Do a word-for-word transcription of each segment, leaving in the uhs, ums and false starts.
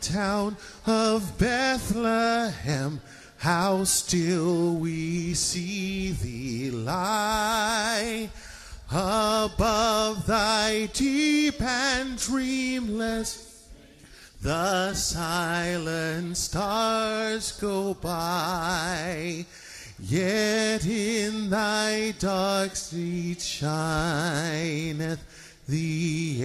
town of Bethlehem, how still we see thee lie above thy deep and dreamless. The silent stars go by, yet in thy dark street shineth the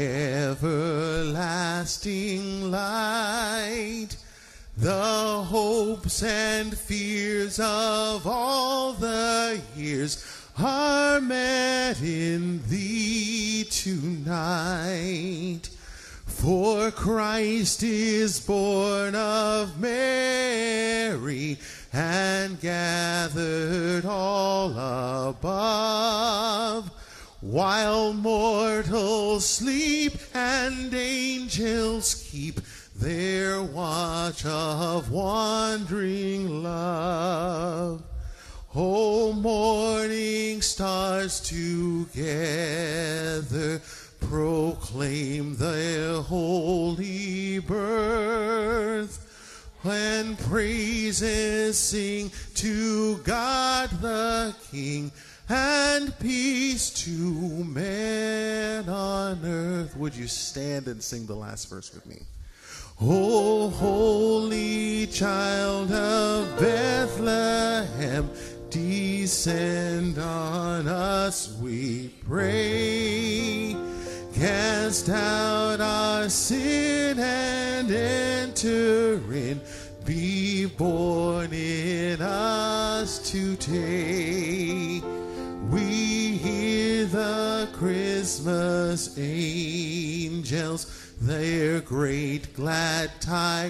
everlasting light. The hopes and fears of all the years are met in thee tonight. For Christ is born of Mary and gathered all above, while mortals sleep and angels keep their watch of wandering love. O morning stars together proclaim their holy birth, when praises sing to God the King, and peace to men on earth. Would you stand and sing the last verse with me? O holy child of Bethlehem, descend on us, we pray. Cast out our sin and enter in. Be born in us today. We hear the Christmas angels their great glad tidings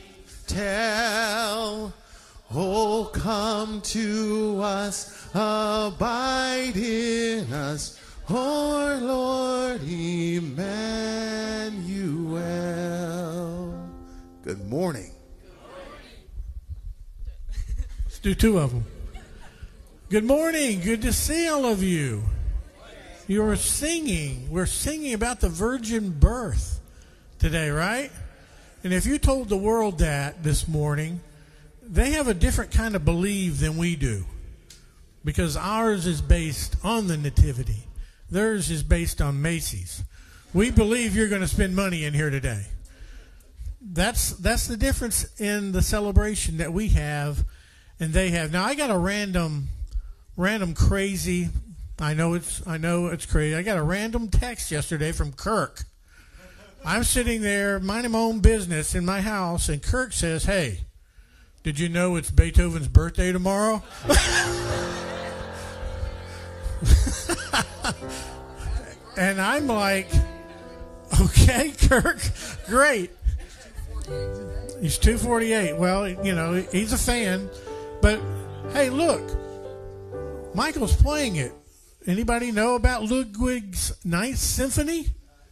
tell. Oh, come to us, abide in us, our Lord Emmanuel. Good morning. Let's do two of them. Good morning. Good to see all of you. You're singing. We're singing about the virgin birth today, right? And if you told the world that this morning, they have a different kind of belief than we do, because ours is based on the nativity. Theirs is based on Macy's. We believe you're going to spend money in here today. That's that's the difference in the celebration that we have and they have. Now, I got a random random crazy, I know it's I know it's crazy. I got a random text yesterday from Kirk. I'm sitting there minding my own business in my house, and Kirk says, "Hey, did you know it's Beethoven's birthday tomorrow?" And I'm like, okay, Kirk, great. He's two forty-eight. Well, you know, he's a fan. But, hey, look, Michael's playing it. Anybody know about Ludwig's Ninth Symphony?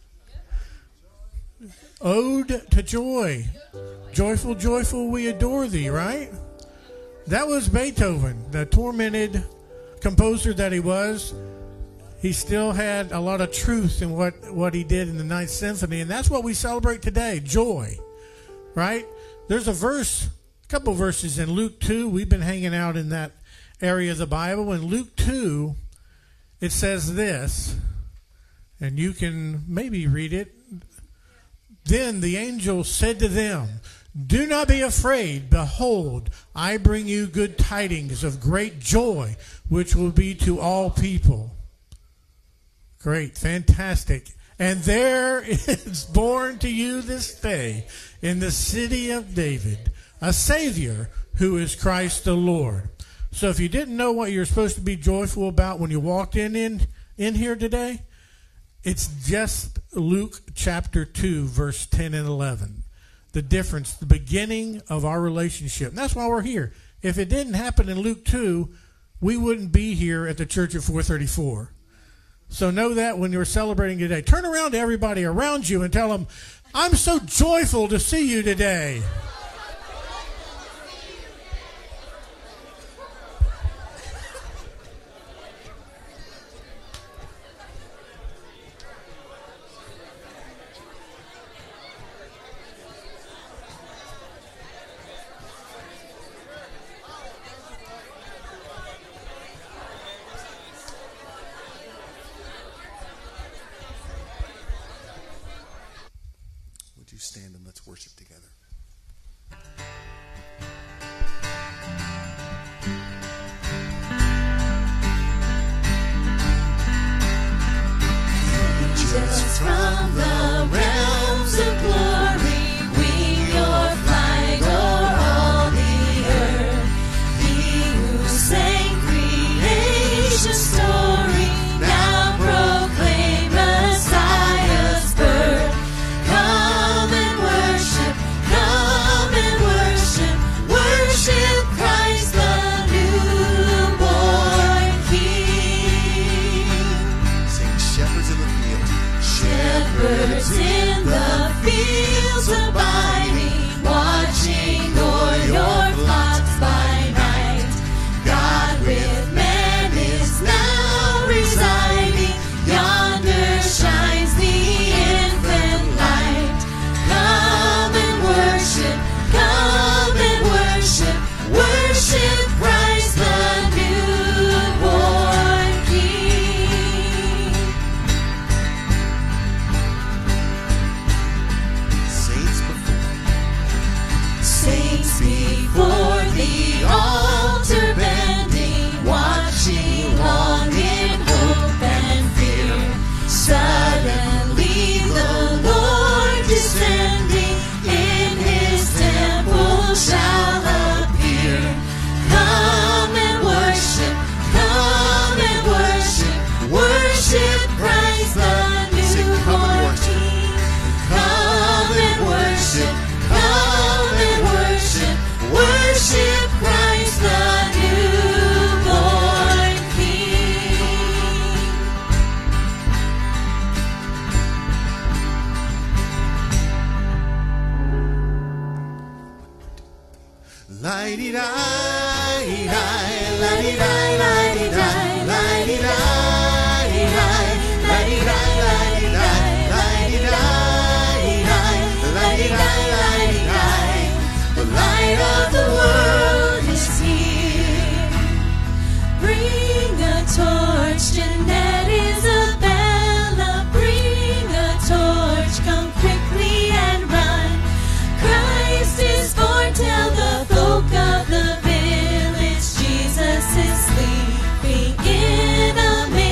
Ode to Joy. Joyful, joyful, we adore thee, right? That was Beethoven, the tormented composer that he was. He still had a lot of truth in what, what he did in the Ninth Symphony, and that's what we celebrate today, joy, right? There's a verse, a couple verses in Luke two. We've been hanging out in that area of the Bible. In Luke two, it says this, and you can maybe read it. Then the angel said to them, "Do not be afraid. Behold, I bring you good tidings of great joy, which will be to all people." Great, fantastic. "And there is born to you this day in the city of David a Savior, who is Christ the Lord." So if you didn't know what you're supposed to be joyful about when you walked in, in, in here today, it's just Luke chapter two, verse ten and eleven. The difference, the beginning of our relationship. And that's why we're here. If it didn't happen in Luke two, we wouldn't be here at the church at four thirty-four. So know that when you're celebrating today. Turn around to everybody around you and tell them, "I'm so joyful to see you today." The light of the world is here. Bring a torch, Jeanette, Isabella. Bring a torch, come quickly and run. Christ is born, tell the folk of the village. Jesus is sleeping in a manger.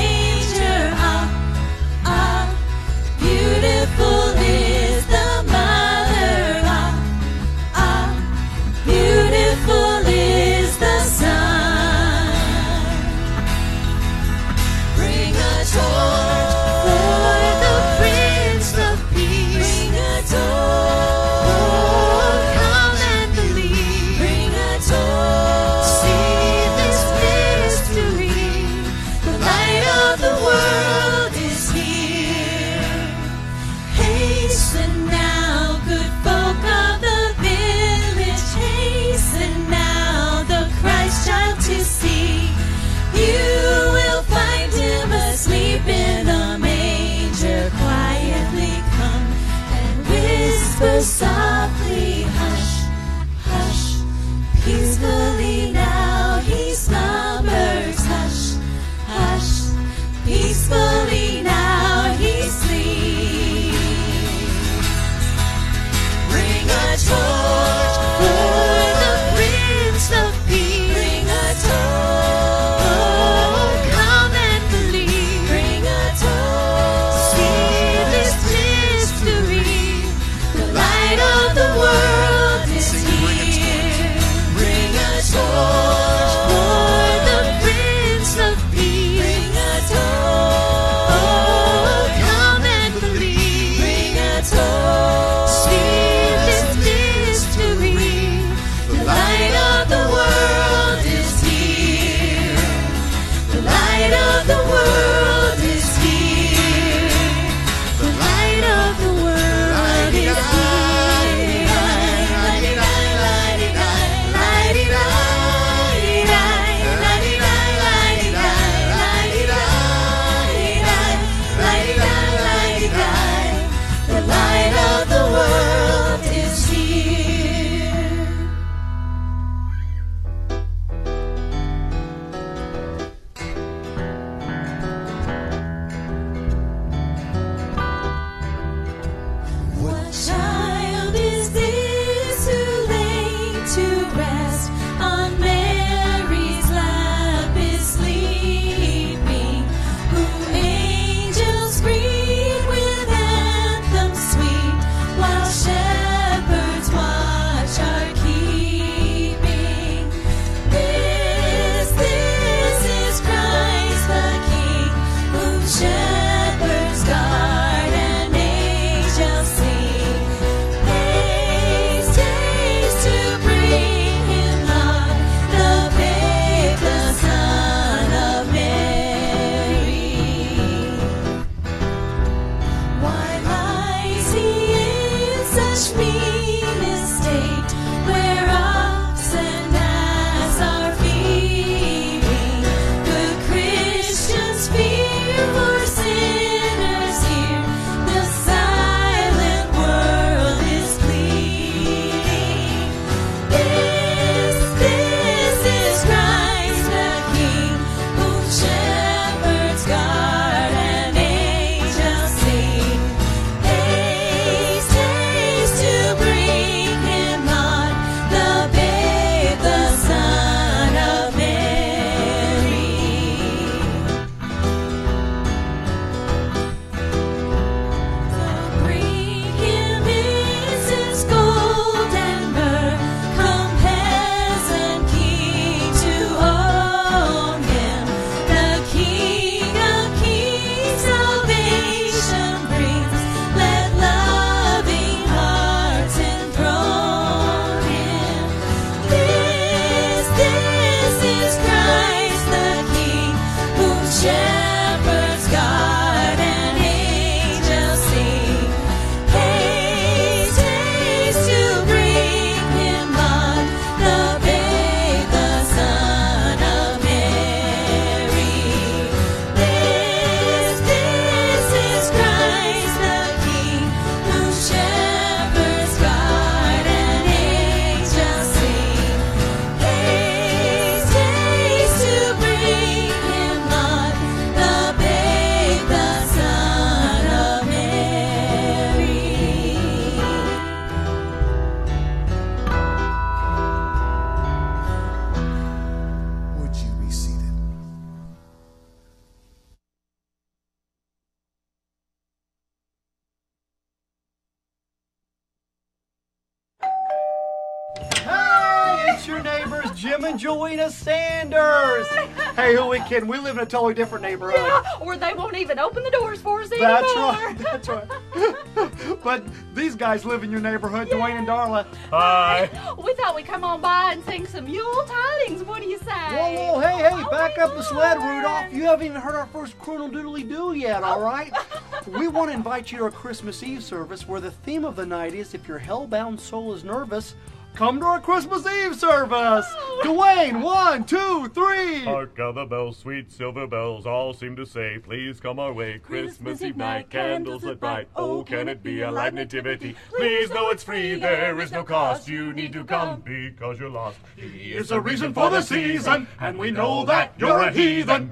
Jim and Joanna Sanders. Hey, who are we kidding? We live in a totally different neighborhood. Yeah, or they won't even open the doors for us anymore. That's right, that's right. But these guys live in your neighborhood, yeah. Dwayne and Darla. Hi. We thought we'd come on by and sing some Yule tidings. What do you say? Whoa, whoa, hey, hey, oh, back up the sled, Rudolph. You haven't even heard our first Colonel Doodly Doo yet, all right? We want to invite you to our Christmas Eve service where the theme of the night is, if your hellbound soul is nervous, come to our Christmas Eve service. Oh. Dwayne, one, two, three. Hark how the bells, sweet silver bells, all seem to say, please come our way. Christmas, Christmas Eve night, candles lit bright. Oh, can it be a live nativity? Please know it's free, there is no cost. You need to come because you're lost. He is a reason for the season, and we know that you're a heathen.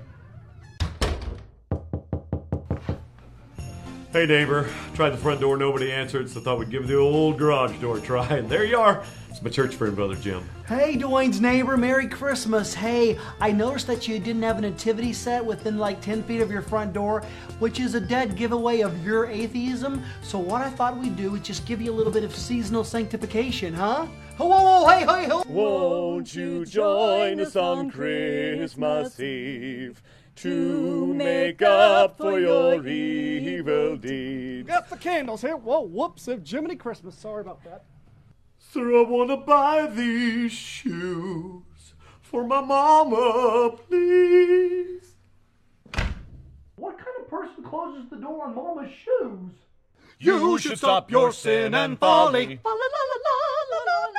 Hey neighbor, tried the front door, nobody answered, so thought we'd give the old garage door a try, and there you are. It's my church friend, Brother Jim. Hey, Dwayne's neighbor, Merry Christmas. Hey, I noticed that you didn't have a nativity set within like ten feet of your front door, which is a dead giveaway of your atheism. So what I thought we'd do is just give you a little bit of seasonal sanctification, huh? Whoa, whoa, hey, hey, hey. Won't you join us on Christmas Eve to make up for your evil deeds? Got the candles here. Whoa, whoops, Jiminy Christmas. Sorry about that. Sir, I want to buy these shoes for my mama, please. What kind of person closes the door on mama's shoes? You, you should stop your sin and folly. La, la, la, la, la, la, la.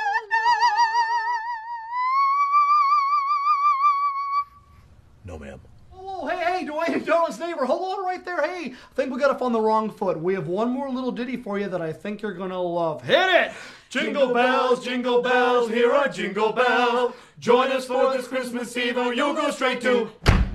No, ma'am. Oh, hey, hey, Dwayne and Darla's neighbor, hold on right there. Hey, I think we got off on the wrong foot. We have one more little ditty for you that I think you're going to love. Hit it! Jingle bells, jingle bells, hear our jingle bell. Join us for this Christmas Eve, or you'll go straight to...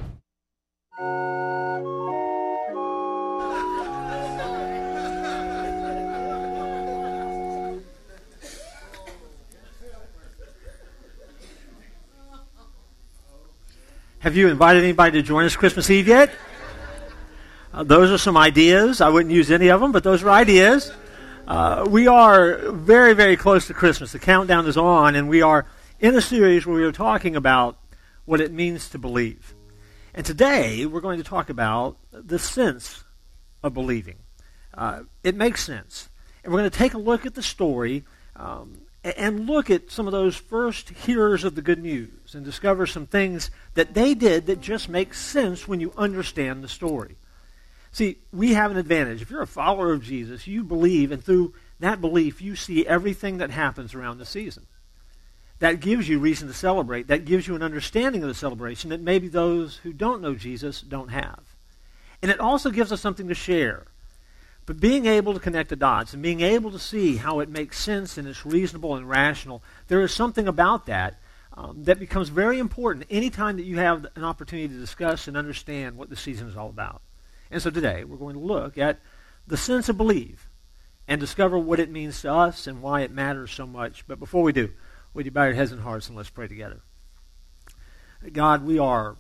Have you invited anybody to join us Christmas Eve yet? Uh, those are some ideas. I wouldn't use any of them, but those are ideas. Uh, we are very, very close to Christmas. The countdown is on, and we are in a series where we are talking about what it means to believe. And today, we're going to talk about the sense of believing. Uh, it makes sense. And we're going to take a look at the story um, and look at some of those first hearers of the good news and discover some things that they did that just make sense when you understand the story. See, we have an advantage. If you're a follower of Jesus, you believe, and through that belief, you see everything that happens around the season. That gives you reason to celebrate. That gives you an understanding of the celebration that maybe those who don't know Jesus don't have. And it also gives us something to share. But being able to connect the dots and being able to see how it makes sense and it's reasonable and rational, there is something about that um, that becomes very important anytime that you have an opportunity to discuss and understand what the season is all about. And so today we're going to look at the sense of believe and discover what it means to us and why it matters so much. But before we do, would you bow your heads and hearts and let's pray together. God, we are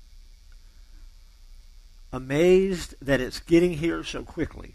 amazed that it's getting here so quickly.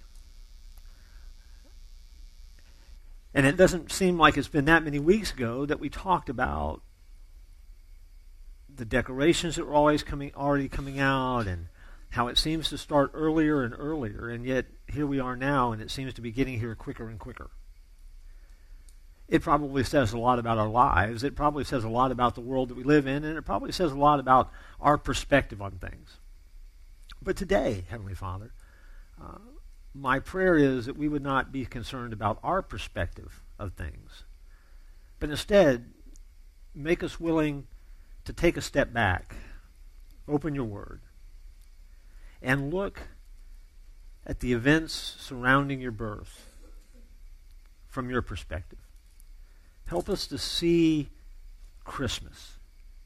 And it doesn't seem like it's been that many weeks ago that we talked about the decorations that were always coming, already coming out, and how it seems to start earlier and earlier, and yet here we are now, and it seems to be getting here quicker and quicker. It probably says a lot about our lives. It probably says a lot about the world that we live in, and it probably says a lot about our perspective on things. But today, Heavenly Father, uh, my prayer is that we would not be concerned about our perspective of things, but instead make us willing to take a step back, open your Word, and look at the events surrounding your birth from your perspective. Help us to see Christmas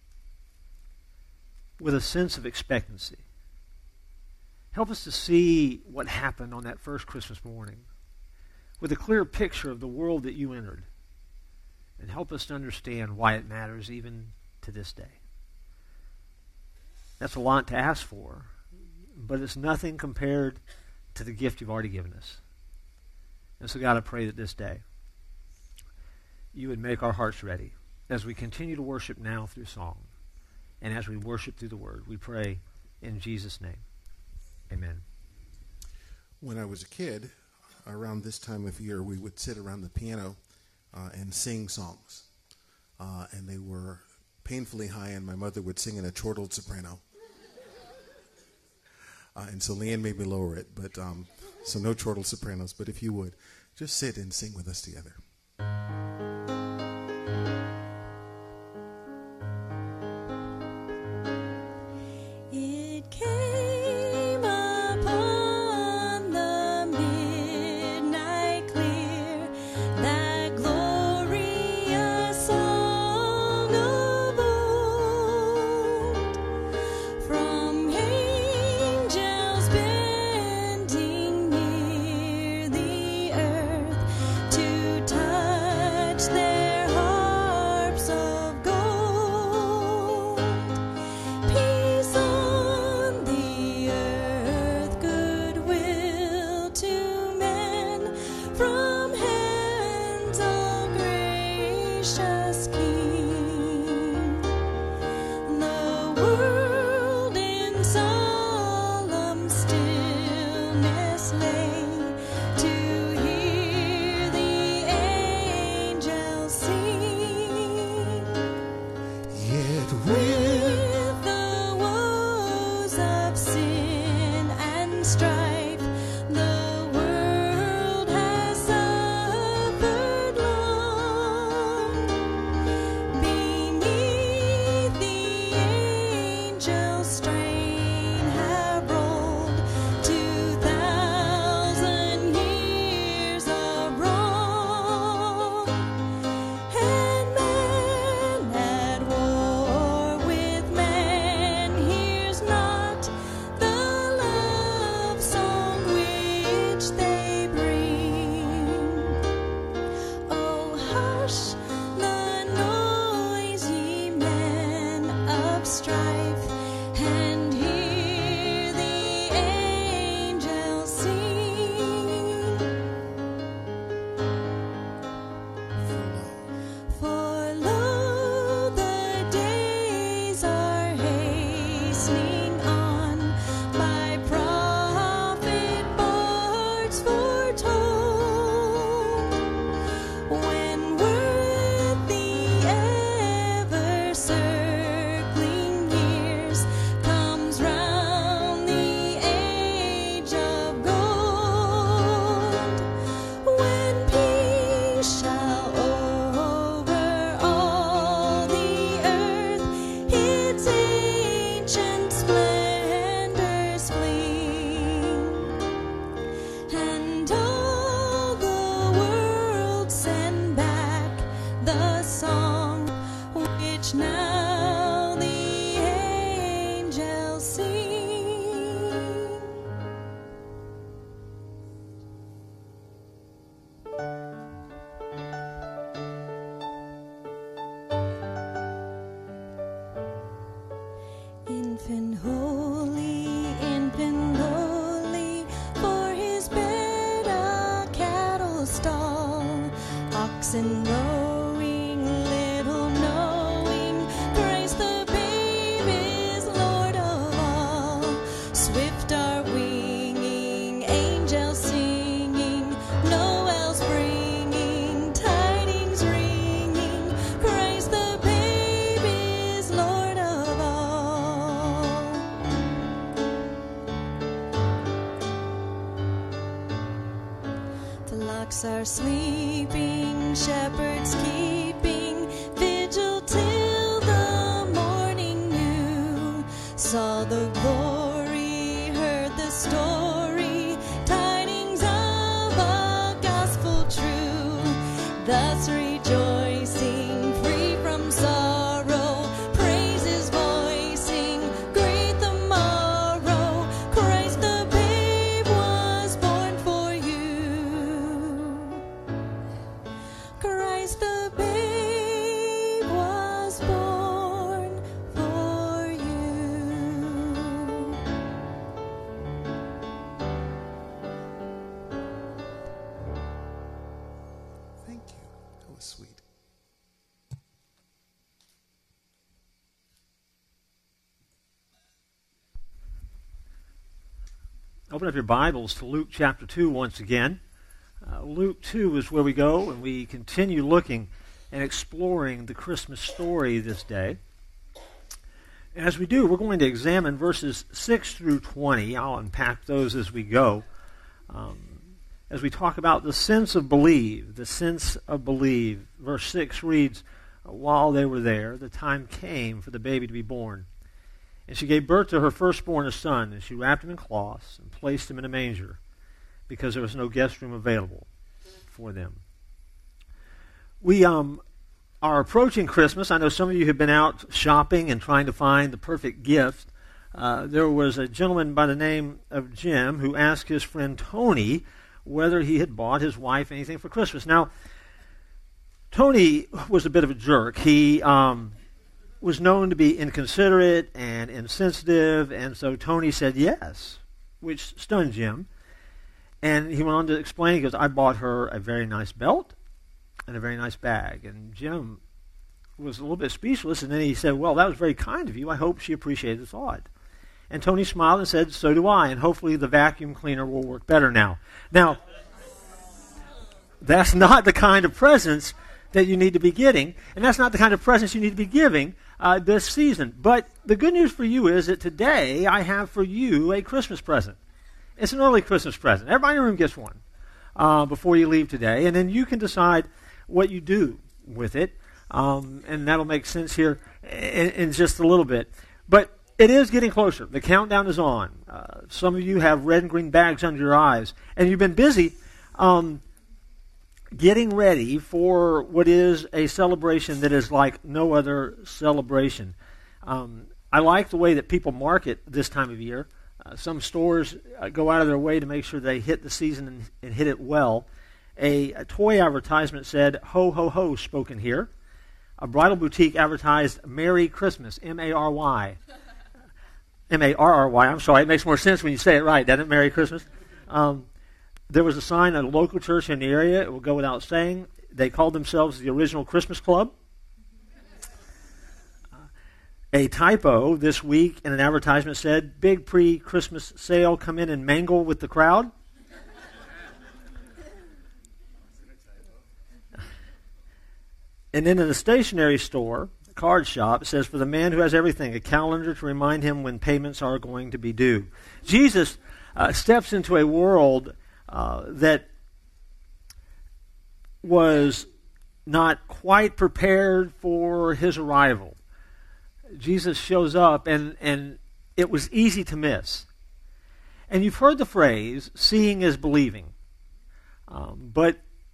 with a sense of expectancy. Help us to see what happened on that first Christmas morning with a clear picture of the world that you entered. And help us to understand why it matters even to this day. That's a lot to ask for, but it's nothing compared to the gift you've already given us. And so God, I pray that this day you would make our hearts ready as we continue to worship now through song, and as we worship through the Word. We pray in Jesus' name. Amen. When I was a kid, around this time of year, we would sit around the piano uh, and sing songs. Uh, and they were painfully high, and my mother would sing in a chortled soprano. Uh, and so Leanne made me lower it, but um, so no chortled sopranos. But if you would, just sit and sing with us together. It came upon the midnight clear, that glorious song of old, from angels bending near the earth to touch their harps of gold. Peace on the earth, goodwill to men, from heaven's all gracious King. The world in solemn stillness lay to hear the angels sing. Yet with With the woes of sin and strife, the world has suffered long. Beneath the angels' strain have rolled two thousand years of wrong. And man at war with man hears not the love song which they bring. Oh, hush the noise, ye men of strife, and hear the angels sing. For lo, the days are hastening on, by prophet bards foretold, when word the ever circling years comes round the age of gold, when peace shall over all the earth its ancient splendors fling, and all the world send back the song which now the angels sing. Infant holy, infant lowly, for his bed a cattle stall, oxen lowing, little knowing, Christ the babe is Lord of all. Swift are winging, angels singing, Noel's bringing, tidings ringing, Christ the babe is Lord of all. Flocks are sleeping, shepherds keeping vigil till the morning new. Saw the glory, heard the story, tidings of a gospel true. Thus rejoicing, free from sorrow, praises voicing, great the morrow, Christ the babe was born for you. Christ the babe was born for you. open up your Bibles to Luke chapter two once again. Uh, Luke two is where we go, and we continue looking and exploring the Christmas story this day. And as we do, we're going to examine verses six through twenty. I'll unpack those as we go. Um, as we talk about the sense of believe, the sense of believe. Verse six reads, "While they were there, the time came for the baby to be born. And she gave birth to her firstborn, a son, and she wrapped him in cloths and placed him in a manger, because there was no guest room available for them." We um, are approaching Christmas. I know some of you have been out shopping and trying to find the perfect gift. Uh, there was a gentleman by the name of Jim who asked his friend Tony whether he had bought his wife anything for Christmas. Now, Tony was a bit of a jerk. He um, was known to be inconsiderate and insensitive, and so Tony said yes, which stunned Jim. And he went on to explain, he goes, "I bought her a very nice belt and a very nice bag." And Jim was a little bit speechless, and then he said, "Well, that was very kind of you. I hope she appreciated the thought." And Tony smiled and said, "So do I, and hopefully the vacuum cleaner will work better now." Now, that's not the kind of presents that you need to be getting, and that's not the kind of presents you need to be giving uh, this season. But the good news for you is that today I have for you a Christmas present. It's an early Christmas present. Everybody in the room gets one uh, before you leave today, and then you can decide what you do with it, um, and that'll make sense here in, in just a little bit. But it is getting closer. The countdown is on. Uh, some of you have red and green bags under your eyes, and you've been busy um, getting ready for what is a celebration that is like no other celebration. Um, I like the way that people market this time of year. Uh, some stores uh, go out of their way to make sure they hit the season and, and hit it well. A, a toy advertisement said, "Ho, ho, ho," spoken here. A bridal boutique advertised "Merry Christmas," M A R Y. M A R R Y, I'm sorry, it makes more sense when you say it right, doesn't it? Merry Christmas. Um, there was a sign at a local church in the area, it will go without saying. They called themselves the Original Christmas Club. A typo this week in an advertisement said, "Big pre-Christmas sale, come in and mangle with the crowd." And then in a stationery store, a card shop, it says, "For the man who has everything, a calendar to remind him when payments are going to be due." Jesus uh, steps into a world uh, that was not quite prepared for his arrival. Jesus shows up, and, and it was easy to miss. And you've heard the phrase, "seeing is believing." Um, but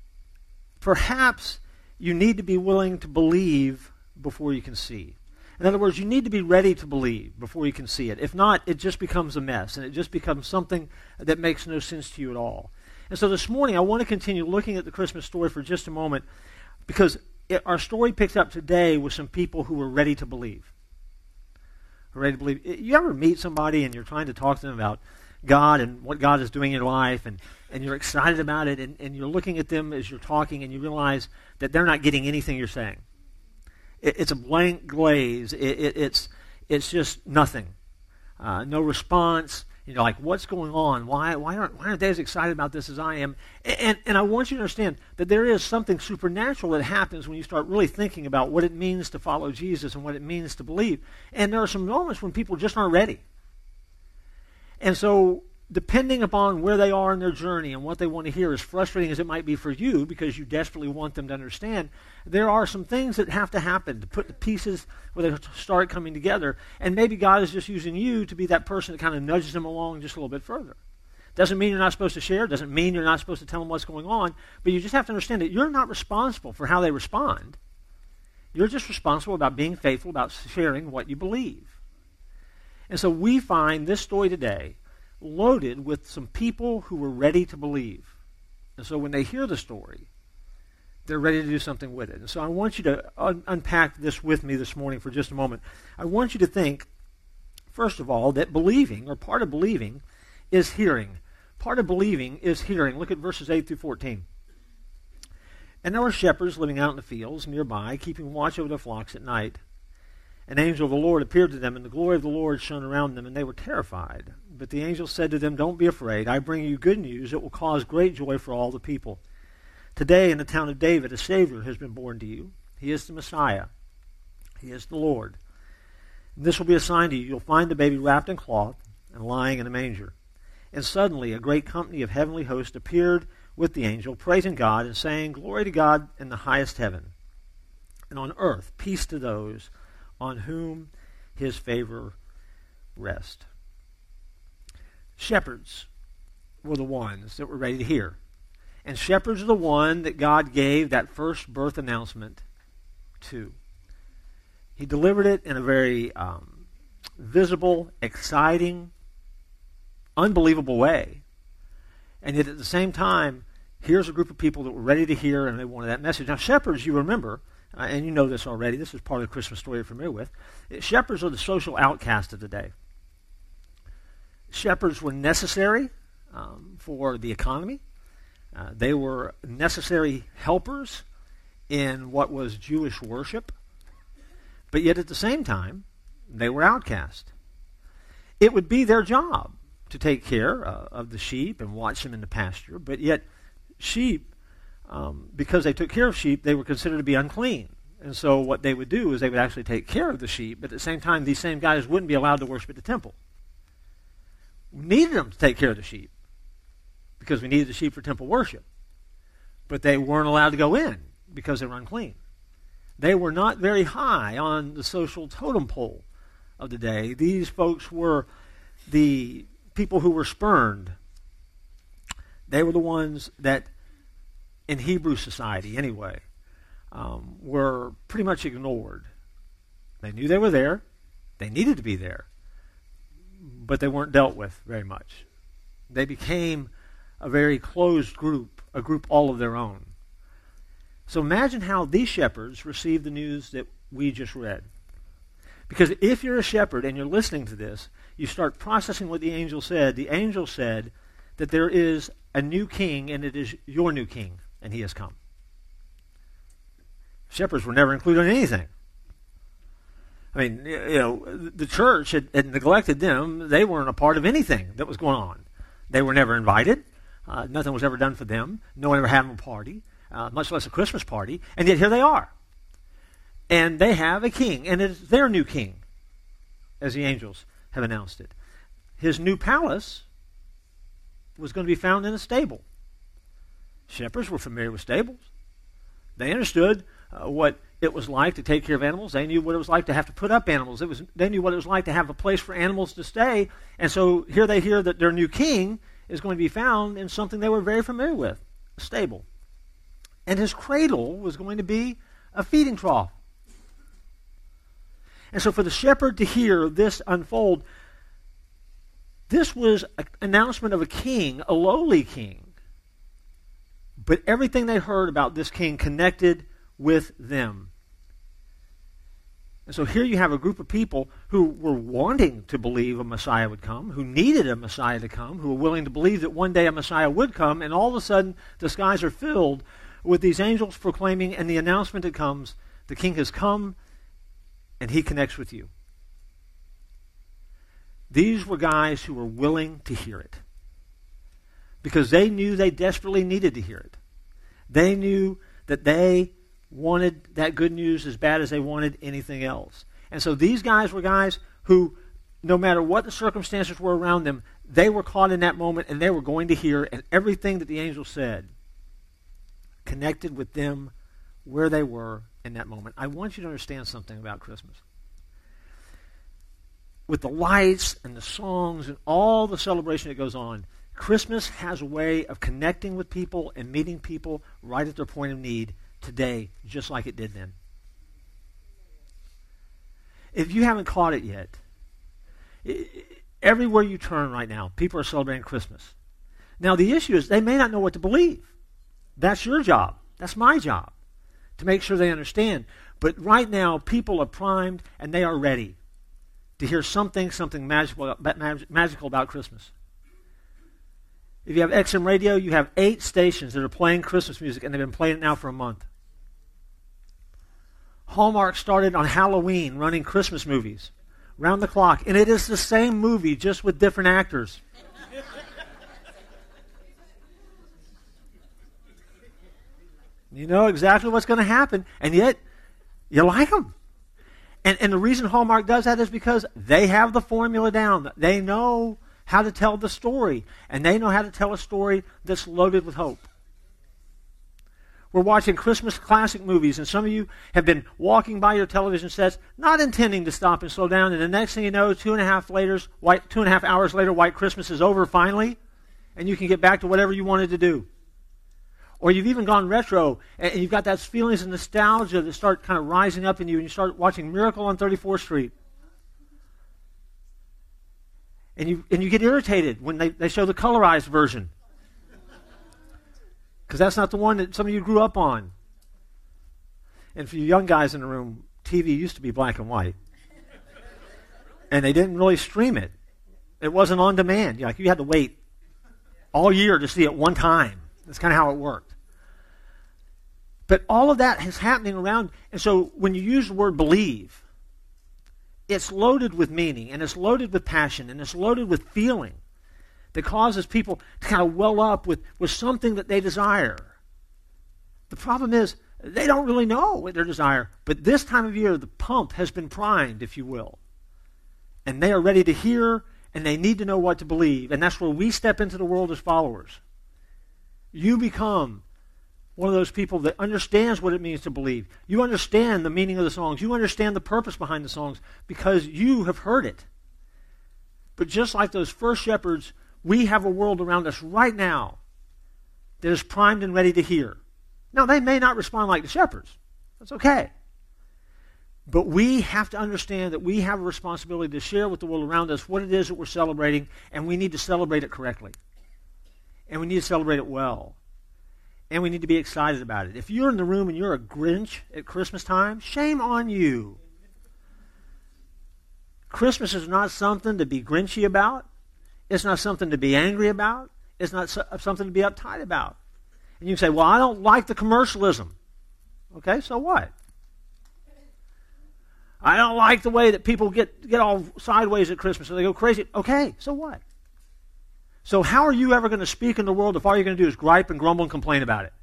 perhaps you need to be willing to believe before you can see. In other words, you need to be ready to believe before you can see it. If not, it just becomes a mess, and it just becomes something that makes no sense to you at all. And so this morning, I want to continue looking at the Christmas story for just a moment, because it, our story picks up today with some people who were ready to believe. Ready to believe. You ever meet somebody and you're trying to talk to them about God and what God is doing in your life, and, and you're excited about it, and, and you're looking at them as you're talking, and you realize that they're not getting anything you're saying. It, it's a blank glaze. It, it, it's it's just nothing. Uh, no response. You're like, what's going on? Why why aren't why aren't they as excited about this as I am? And and I want you to understand that there is something supernatural that happens when you start really thinking about what it means to follow Jesus and what it means to believe. And there are some moments when people just aren't ready. And so, depending upon where they are in their journey and what they want to hear, as frustrating as it might be for you, because you desperately want them to understand, there are some things that have to happen to put the pieces where they start coming together. And maybe God is just using you to be that person that kind of nudges them along just a little bit further. Doesn't mean you're not supposed to share. Doesn't mean you're not supposed to tell them what's going on. But you just have to understand that you're not responsible for how they respond. You're just responsible about being faithful, about sharing what you believe. And so we find this story today loaded with some people who were ready to believe. And so when they hear the story, they're ready to do something with it. And so I want you to un- unpack this with me this morning for just a moment. I want you to think, first of all, that believing, or part of believing, is hearing. Part of believing is hearing. Look at verses eight through fourteen. "And there were shepherds living out in the fields nearby, keeping watch over their flocks at night. an angel of the Lord appeared to them, and the glory of the Lord shone around them, and they were terrified. But the angel said to them, "Don't be afraid. I bring you good news that will cause great joy for all the people. Today in the town of David a Savior has been born to you. He is the Messiah. He is the Lord. And this will be a sign to you. You'll find the baby wrapped in cloth and lying in a manger." And suddenly a great company of heavenly hosts appeared with the angel, praising God and saying, "Glory to God in the highest heaven, and on earth peace to those on whom his favor rests." Shepherds were the ones that were ready to hear. And shepherds are the one that God gave that first birth announcement to. He delivered it in a very um, visible, exciting, unbelievable way. And yet at the same time, here's a group of people that were ready to hear and they wanted that message. Now, shepherds, you remember, uh, and you know this already, this is part of the Christmas story you're familiar with, shepherds are the social outcast of the day. Shepherds were necessary um, for the economy. Uh, they were necessary helpers in what was Jewish worship. But yet at the same time, they were outcast. It would be their job to take care uh, of the sheep and watch them in the pasture, but yet sheep, um, because they took care of sheep, they were considered to be unclean. And so what they would do is they would actually take care of the sheep, but at the same time, these same guys wouldn't be allowed to worship at the temple. We needed them to take care of the sheep because we needed the sheep for temple worship, but they weren't allowed to go in because they were unclean. They were not very high on the social totem pole of the day. These folks were the people who were spurned. They were the ones that, in Hebrew society anyway, um, were pretty much ignored. They knew they were there. They needed to be there. But they weren't dealt with very much. They became a very closed group, a group all of their own. So imagine how these shepherds received the news that we just read. Because if you're a shepherd and you're listening to this, you start processing what the angel said. The angel said that there is a new king, and it is your new king, and he has come. Shepherds were never included in anything. I mean, you know, the church had, had neglected them. They weren't a part of anything that was going on. They were never invited. Uh, nothing was ever done for them. No one ever had them a party, uh, much less a Christmas party. And yet here they are. And they have a king, and it's their new king, as the angels have announced it. His new palace was going to be found in a stable. Shepherds were familiar with stables. They understood uh, what it was like to take care of animals. They knew what it was like to have to put up animals. It was, they knew what it was like to have a place for animals to stay. And so here they hear that their new king is going to be found in something they were very familiar with, a stable. And his cradle was going to be a feeding trough. And so for the shepherd to hear this unfold, this was an announcement of a king, a lowly king. But everything they heard about this king connected with them. And so here you have a group of people who were wanting to believe a Messiah would come, who needed a Messiah to come, who were willing to believe that one day a Messiah would come, and all of a sudden the skies are filled with these angels proclaiming, and the announcement that comes, the king has come, and he connects with you. These were guys who were willing to hear it because they knew they desperately needed to hear it. They knew that they wanted that good news as bad as they wanted anything else. And so these guys were guys who, no matter what the circumstances were around them, they were caught in that moment and they were going to hear, and everything that the angel said connected with them where they were in that moment. I want you to understand something about Christmas. With the lights and the songs and all the celebration that goes on, Christmas has a way of connecting with people and meeting people right at their point of need today, just like it did then. If you haven't caught it yet, it, everywhere you turn right now, people are celebrating Christmas. Now, the issue is they may not know what to believe. That's your job. That's my job, to make sure they understand. But right now, people are primed and they are ready to hear something, something magical, magical about Christmas. If you have X M radio, you have eight stations that are playing Christmas music, and they've been playing it now for a month. Hallmark started on Halloween running Christmas movies round the clock, and it is the same movie just with different actors. You know exactly what's going to happen, and yet you like them. And, and the reason Hallmark does that is because they have the formula down. They know how to tell the story, and they know how to tell a story that's loaded with hope. We're watching Christmas classic movies, and some of you have been walking by your television sets, not intending to stop and slow down, and the next thing you know, two and a half later, white, two and a half hours later, White Christmas is over finally, and you can get back to whatever you wanted to do. Or you've even gone retro, and you've got that feelings of nostalgia that start kind of rising up in you, and you start watching Miracle on thirty-fourth Street. And you and you get irritated when they, they show the colorized version. Because that's not the one that some of you grew up on. And for you young guys in the room, T V used to be black and white. And they didn't really stream it. It wasn't on demand. Like you had to wait all year to see it one time. That's kind of how it worked. But all of that is happening around. And so when you use the word believe, it's loaded with meaning, and it's loaded with passion, and it's loaded with feeling that causes people to kind of well up with, with something that they desire. The problem is, they don't really know what they desire. But this time of year, the pump has been primed, if you will. And they are ready to hear, and they need to know what to believe. And that's where we step into the world as followers. You become one of those people that understands what it means to believe. You understand the meaning of the songs. You understand the purpose behind the songs because you have heard it. But just like those first shepherds, we have a world around us right now that is primed and ready to hear. Now, they may not respond like the shepherds. That's okay. But we have to understand that we have a responsibility to share with the world around us what it is that we're celebrating, and we need to celebrate it correctly. And we need to celebrate it well. And we need to be excited about it. If you're in the room and you're a Grinch at Christmas time, shame on you. Christmas is not something to be Grinchy about. It's not something to be angry about. It's not so, something to be uptight about. And you can say, well, I don't like the commercialism. Okay, so what? I don't like the way that people get, get all sideways at Christmas, so they go crazy. Okay, so what? So how are you ever going to speak in the world if all you're going to do is gripe and grumble and complain about it?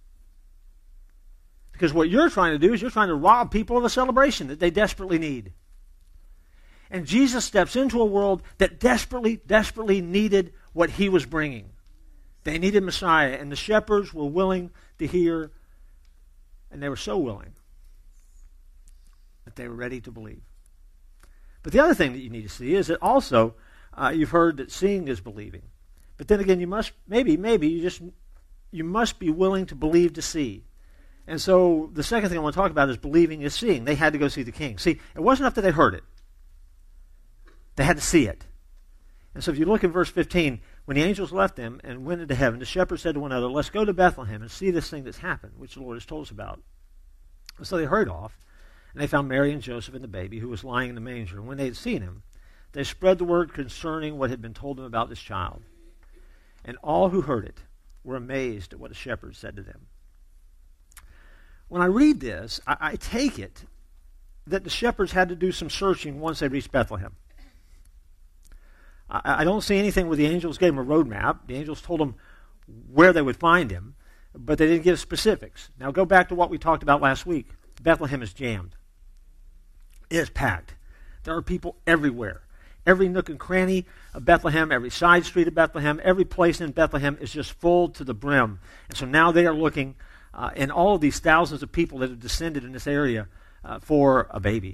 Because what you're trying to do is you're trying to rob people of a celebration that they desperately need. And Jesus steps into a world that desperately, desperately needed what he was bringing. They needed Messiah, and the shepherds were willing to hear, and they were so willing that they were ready to believe. But the other thing that you need to see is that also, uh, you've heard that seeing is believing. But then again, you must, maybe, maybe, you just, you must be willing to believe to see. And so the second thing I want to talk about is believing is seeing. They had to go see the king. See, it wasn't enough that they heard it. They had to see it. And so if you look in verse fifteen, when the angels left them and went into heaven, the shepherds said to one another, let's go to Bethlehem and see this thing that's happened, which the Lord has told us about. And so they hurried off, and they found Mary and Joseph and the baby who was lying in the manger. And when they had seen him, they spread the word concerning what had been told them about this child. And all who heard it were amazed at what the shepherds said to them. When I read this, I, I take it that the shepherds had to do some searching once they reached Bethlehem. I, I don't see anything where the angels gave them a roadmap. The angels told them where they would find him, but they didn't give specifics. Now go back to what we talked about last week. Bethlehem is jammed. It is packed. There are people everywhere. Every nook and cranny of Bethlehem, every side street of Bethlehem, every place in Bethlehem is just full to the brim. And so now they are looking, uh, in all of these thousands of people that have descended in this area, uh, for a baby.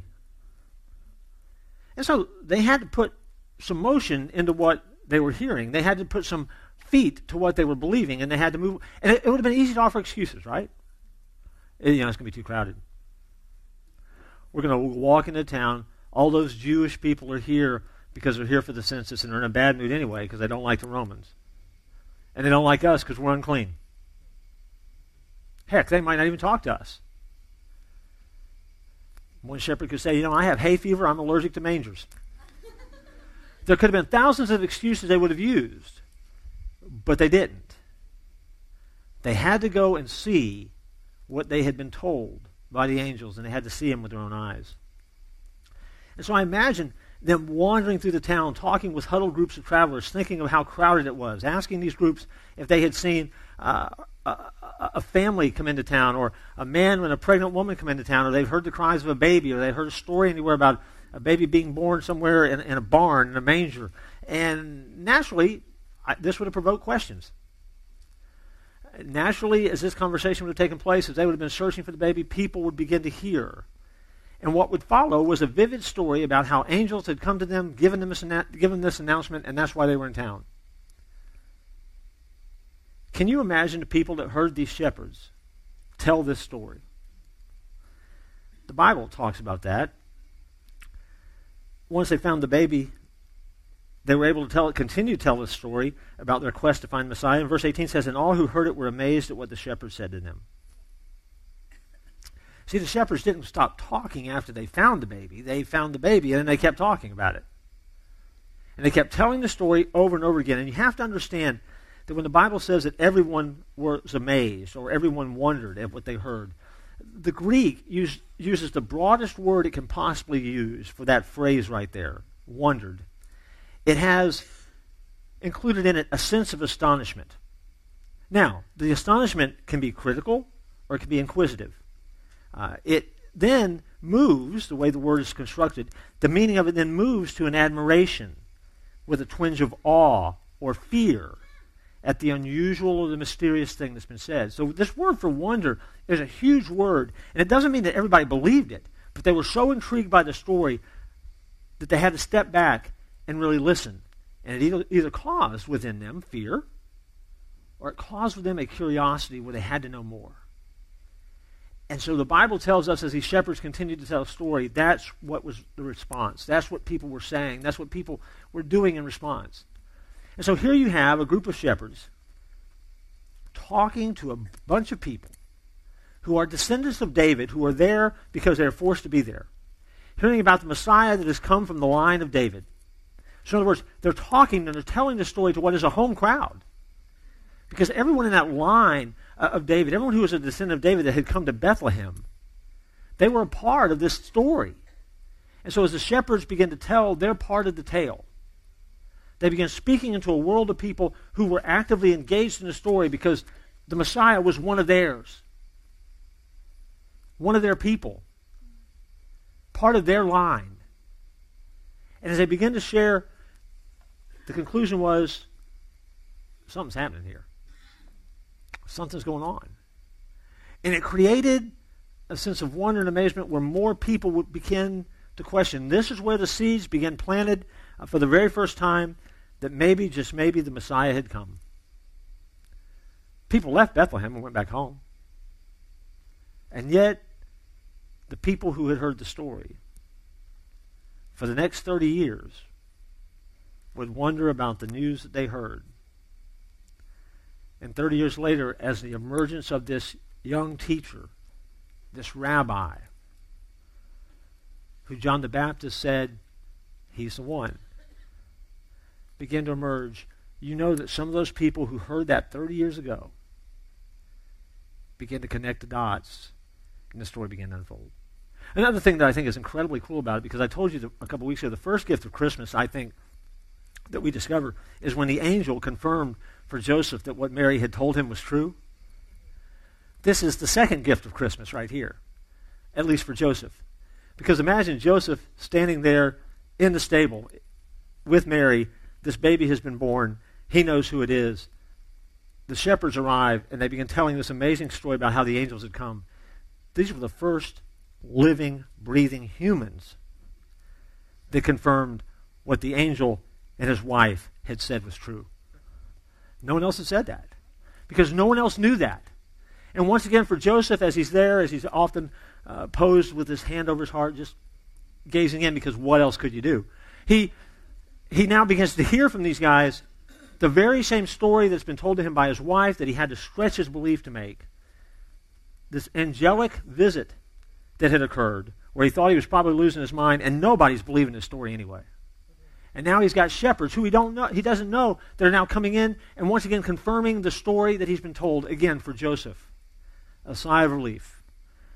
And so they had to put some motion into what they were hearing. They had to put some feet to what they were believing, and they had to move. And it, it would have been easy to offer excuses, right? It, you know, it's going to be too crowded. We're going to walk into town. All those Jewish people are here because they're here for the census, and they're in a bad mood anyway because they don't like the Romans. And they don't like us because we're unclean. Heck, they might not even talk to us. One shepherd could say, you know, I have hay fever, I'm allergic to mangers. There could have been thousands of excuses they would have used, but they didn't. They had to go and see what they had been told by the angels, and they had to see him with their own eyes. And so I imagine them wandering through the town, talking with huddled groups of travelers, thinking of how crowded it was, asking these groups if they had seen uh, a, a family come into town, or a man and a pregnant woman come into town, or they've heard the cries of a baby, or they've heard a story anywhere about a baby being born somewhere in, in a barn, in a manger. And naturally, I, this would have provoked questions. Naturally, as this conversation would have taken place, as they would have been searching for the baby, people would begin to hear. And what would follow was a vivid story about how angels had come to them, given them this, given this announcement, and that's why they were in town. Can you imagine the people that heard these shepherds tell this story? The Bible talks about that. Once they found the baby, they were able to tell it, continue to tell this story about their quest to find Messiah. And verse eighteen says, and all who heard it were amazed at what the shepherds said to them. See, the shepherds didn't stop talking after they found the baby. They found the baby, and then they kept talking about it. And they kept telling the story over and over again. And you have to understand that when the Bible says that everyone was amazed, or everyone wondered at what they heard, the Greek use, uses the broadest word it can possibly use for that phrase right there, wondered. It has included in it a sense of astonishment. Now, the astonishment can be critical, or it can be inquisitive. Uh, it then moves, the way the word is constructed, the meaning of it then moves to an admiration with a twinge of awe or fear at the unusual or the mysterious thing that's been said. So this word for wonder is a huge word, and it doesn't mean that everybody believed it, but they were so intrigued by the story that they had to step back and really listen. And it either, either caused within them fear, or it caused within them a curiosity where they had to know more. And so the Bible tells us, as these shepherds continued to tell a story, that's what was the response. That's what people were saying. That's what people were doing in response. And so here you have a group of shepherds talking to a bunch of people who are descendants of David, who are there because they are forced to be there, hearing about the Messiah that has come from the line of David. So in other words, they're talking and they're telling the story to what is a home crowd. Because everyone in that line uh, of David, everyone who was a descendant of David that had come to Bethlehem, they were a part of this story. And so as the shepherds began to tell their part of the tale, they began speaking into a world of people who were actively engaged in the story because the Messiah was one of theirs, one of their people, part of their line. And as they began to share, the conclusion was, something's happening here. Something's going on. And it created a sense of wonder and amazement where more people would begin to question. This is where the seeds began planted uh, for the very first time that maybe, just maybe, the Messiah had come. People left Bethlehem and went back home. And yet, the people who had heard the story for the next thirty years would wonder about the news that they heard. And thirty years later, as the emergence of this young teacher, this rabbi, who John the Baptist said, he's the one, began to emerge, you know that some of those people who heard that thirty years ago began to connect the dots, and the story began to unfold. Another thing that I think is incredibly cool about it, because I told you the, a couple weeks ago, the first gift of Christmas, I think, that we discover is when the angel confirmed for Joseph that what Mary had told him was true. This is the second gift of Christmas right here, at least for Joseph. Because imagine Joseph standing there in the stable with Mary. This baby has been born. He knows who it is. The shepherds arrive, and they begin telling this amazing story about how the angels had come. These were the first living, breathing humans that confirmed what the angel and his wife had said was true. No one else had said that, because no one else knew that. And once again, for Joseph, as he's there, as he's often uh, posed with his hand over his heart, just gazing in, because what else could you do? He, he now begins to hear from these guys the very same story that's been told to him by his wife that he had to stretch his belief to make. This angelic visit that had occurred, where he thought he was probably losing his mind, and nobody's believing his story anyway. And now he's got shepherds who he don't know, he doesn't know, that are now coming in and once again confirming the story that he's been told, again, for Joseph. A sigh of relief.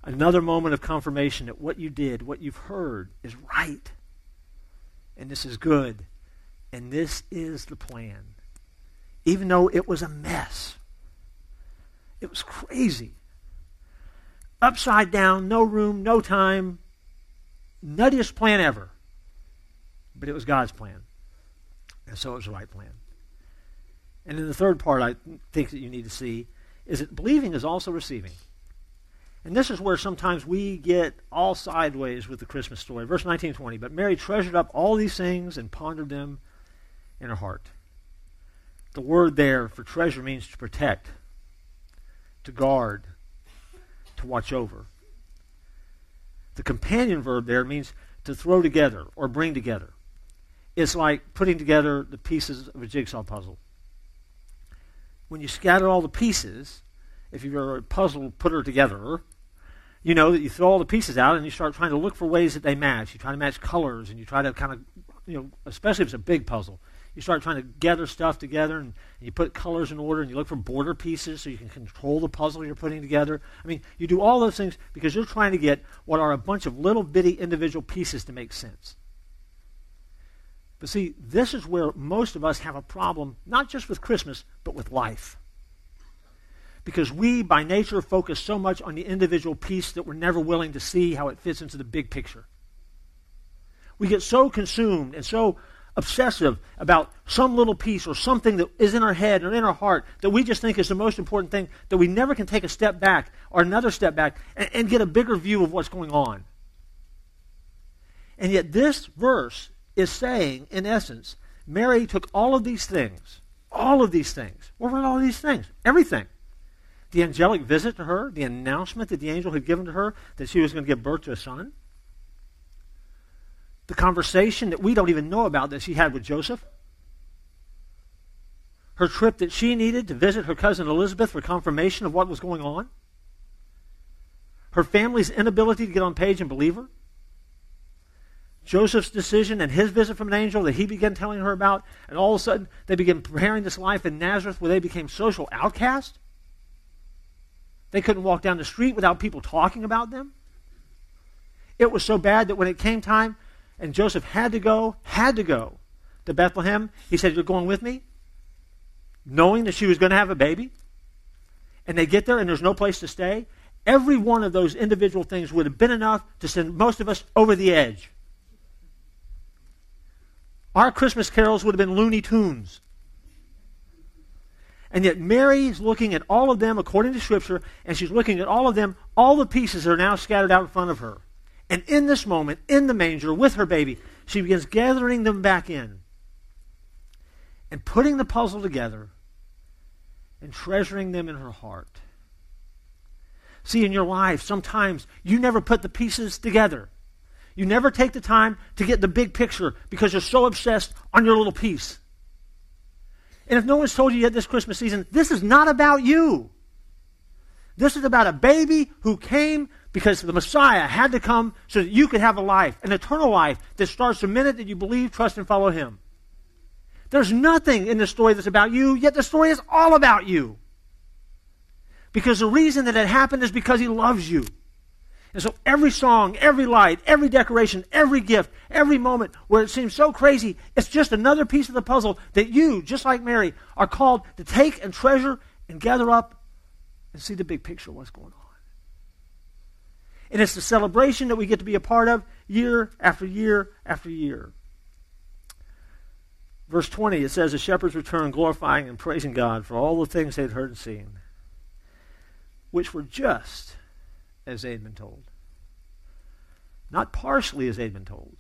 Another moment of confirmation that what you did, what you've heard, is right. And this is good. And this is the plan. Even though it was a mess. It was crazy. Upside down, no room, no time. Nuttiest plan ever. But it was God's plan. And so it was the right plan. And then the third part I think that you need to see is that believing is also receiving. And this is where sometimes we get all sideways with the Christmas story. Verse nineteen twenty, but Mary treasured up all these things and pondered them in her heart. The word there for treasure means to protect, to guard, to watch over. The companion verb there means to throw together or bring together. It's like putting together the pieces of a jigsaw puzzle. When you scatter all the pieces, if you're a puzzle putter together, you know that you throw all the pieces out and you start trying to look for ways that they match. You try to match colors and you try to kind of, you know, especially if it's a big puzzle, you start trying to gather stuff together and, and you put colors in order and you look for border pieces so you can control the puzzle you're putting together. I mean, you do all those things because you're trying to get what are a bunch of little bitty individual pieces to make sense. But see, this is where most of us have a problem, not just with Christmas, but with life. Because we, by nature, focus so much on the individual piece that we're never willing to see how it fits into the big picture. We get so consumed and so obsessive about some little piece or something that is in our head or in our heart that we just think is the most important thing that we never can take a step back or another step back and, and get a bigger view of what's going on. And yet this verse is saying, in essence, Mary took all of these things, all of these things. What were all these things? Everything. The angelic visit to her, the announcement that the angel had given to her that she was going to give birth to a son, the conversation that we don't even know about that she had with Joseph, her trip that she needed to visit her cousin Elizabeth for confirmation of what was going on, her family's inability to get on page and believe her, Joseph's decision and his visit from an angel that he began telling her about, and all of a sudden they began preparing this life in Nazareth where they became social outcasts. They couldn't walk down the street without people talking about them. It was so bad that when it came time and Joseph had to go, had to go to Bethlehem, he said, "You're going with me?" Knowing that she was going to have a baby. And they get there and there's no place to stay. Every one of those individual things would have been enough to send most of us over the edge. Our Christmas carols would have been Looney Tunes. And yet Mary's looking at all of them according to Scripture, and she's looking at all of them. All the pieces are now scattered out in front of her. And in this moment, in the manger, with her baby, she begins gathering them back in and putting the puzzle together and treasuring them in her heart. See, in your life, sometimes you never put the pieces together. You never take the time to get the big picture because you're so obsessed on your little piece. And if no one's told you yet this Christmas season, this is not about you. This is about a baby who came because the Messiah had to come so that you could have a life, an eternal life that starts the minute that you believe, trust, and follow Him. There's nothing in the story that's about you, yet the story is all about you. Because the reason that it happened is because He loves you. And so every song, every light, every decoration, every gift, every moment where it seems so crazy, it's just another piece of the puzzle that you, just like Mary, are called to take and treasure and gather up and see the big picture of what's going on. And it's the celebration that we get to be a part of year after year after year. Verse twenty, it says, the shepherds returned, glorifying and praising God for all the things they had heard and seen, which were just as they had been told. Not partially as they had been told.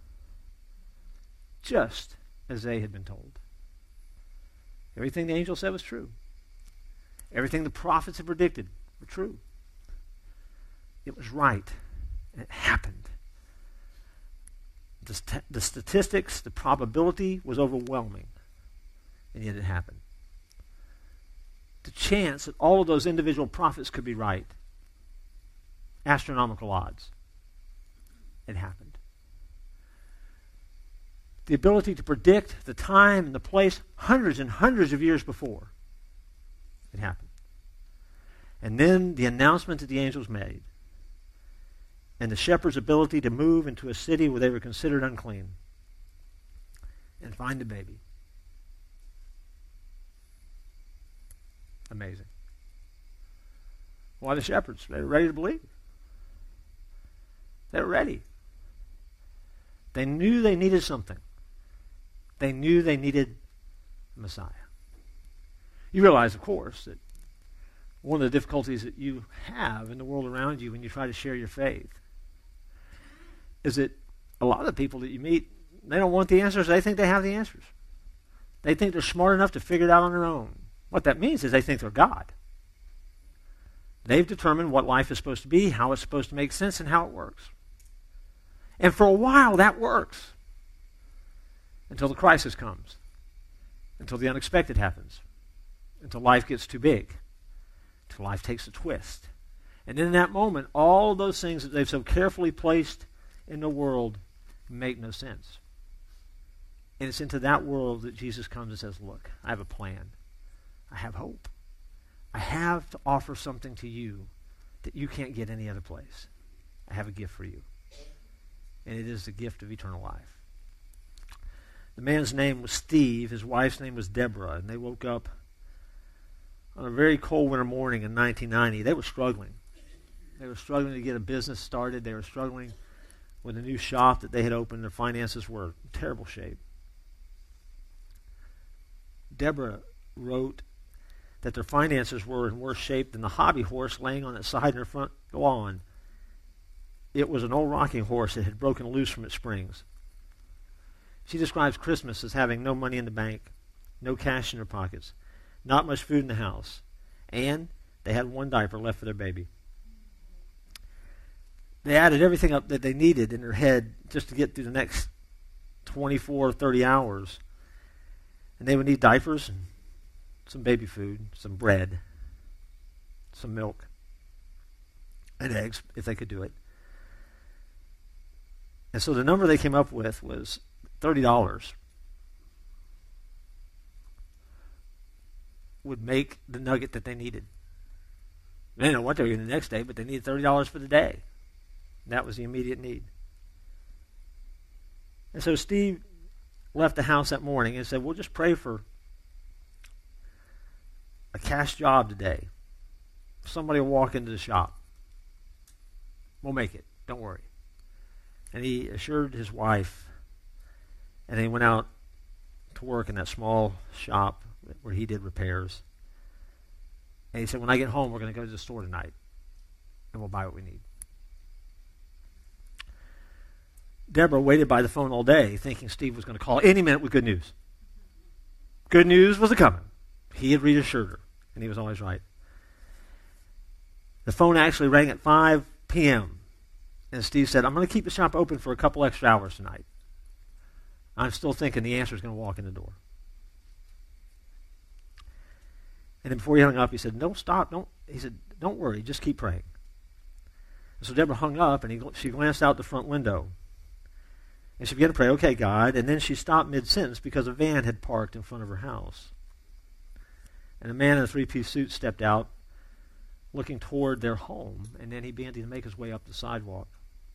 Just as they had been told. Everything the angel said was true. Everything the prophets had predicted were true. It was right. And it happened. The, st- the statistics, the probability was overwhelming. And yet it happened. The chance that all of those individual prophets could be right, astronomical odds. It happened. The ability to predict the time and the place hundreds and hundreds of years before. It happened. And then the announcement that the angels made. and the shepherd's ability to move into a city where they were considered unclean and find a baby. Amazing. Why the shepherds? They were ready to believe. They were ready. They knew they needed something. They knew they needed a Messiah. You realize, of course, that one of the difficulties that you have in the world around you when you try to share your faith is that a lot of the people that you meet, they don't want the answers. They think they have the answers. They think they're smart enough to figure it out on their own. What that means is they think they're God. They've determined what life is supposed to be, how it's supposed to make sense, and how it works. And for a while, that works. Until the crisis comes. Until the unexpected happens. Until life gets too big. Until life takes a twist. And in that moment, all those things that they've so carefully placed in the world make no sense. And it's into that world that Jesus comes and says, look, I have a plan. I have hope. I have to offer something to you that you can't get any other place. I have a gift for you. And it is the gift of eternal life. The man's name was Steve. His wife's name was Deborah. And they woke up on a very cold winter morning in nineteen ninety. They were struggling. They were struggling to get a business started. They were struggling with a new shop that they had opened. Their finances were in terrible shape. Deborah wrote that their finances were in worse shape than the hobby horse laying on its side in their front lawn. It was an old rocking horse that had broken loose from its springs. She describes Christmas as having no money in the bank, no cash in their pockets, not much food in the house, and they had one diaper left for their baby. They added everything up that they needed in their head just to get through the next twenty-four, thirty hours. And they would need diapers and some baby food, some bread, some milk, and eggs, if they could do it. And so the number they came up with was thirty dollars would make the nugget that they needed. They didn't know what they were going to do the next day, but they needed thirty dollars for the day. That was the immediate need. And so Steve left the house that morning and said, we'll just pray for a cash job today. Somebody will walk into the shop. We'll make it. Don't worry. And he assured his wife, and he went out to work in that small shop where he did repairs. And he said, when I get home, we're going to go to the store tonight, and we'll buy what we need. Deborah waited by the phone all day, thinking Steve was going to call any minute with good news. Good news was a-coming. He had reassured her, and he was always right. The phone actually rang at five p.m., and Steve said, I'm going to keep the shop open for a couple extra hours tonight. I'm still thinking the answer is going to walk in the door. And then before he hung up, he said, don't stop. Don't. He said, don't worry. Just keep praying. And so Deborah hung up, and he, she glanced out the front window. And she began to pray, okay, God. And then she stopped mid-sentence because a van had parked in front of her house. And a man in a three-piece suit stepped out, looking toward their home. And then he began to make his way up the sidewalk.